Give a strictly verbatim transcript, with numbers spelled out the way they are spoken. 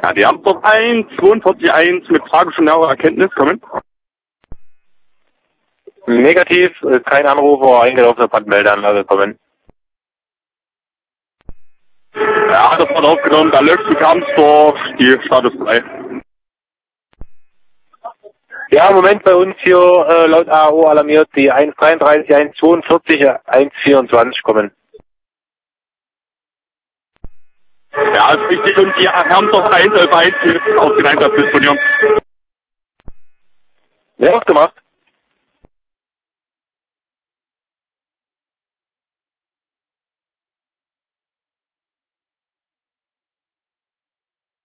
Ja, die Antwort eins, zweiundvierzig eins mit Frage schon näherer Erkenntnis kommen. Negativ, äh, kein Anrufer, eingelaufene Brandmeldeanlage kommen. Ja, das wird aufgenommen, da läuft die Kamsdorf, die Status drei. Ja, im Moment bei uns hier äh, laut A O alarmiert die eins dreiunddreißig, eins zweiundvierzig, eins vierundzwanzig kommen. Ja, ist richtig, und die Kamsdorf eins, elf eins auf den Einsatz disponieren. Ja, gemacht.